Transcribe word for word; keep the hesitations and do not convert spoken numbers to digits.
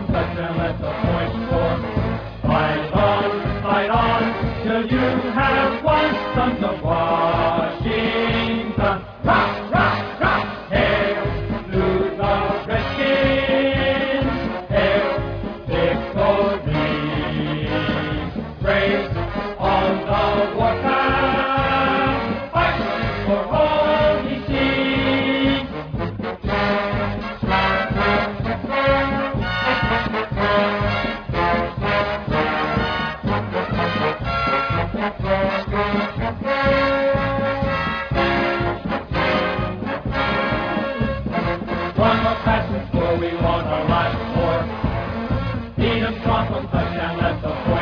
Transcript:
from touchdown, let the point score. Fight on, fight on, till you have won. Sons of Washington, rock, rock, rock. Hail to the Redskins, hail victory. Raise on the warpath, fight for all ye see. One more pass and score, we want our last score. Beat 'em strong from touchdown, let the point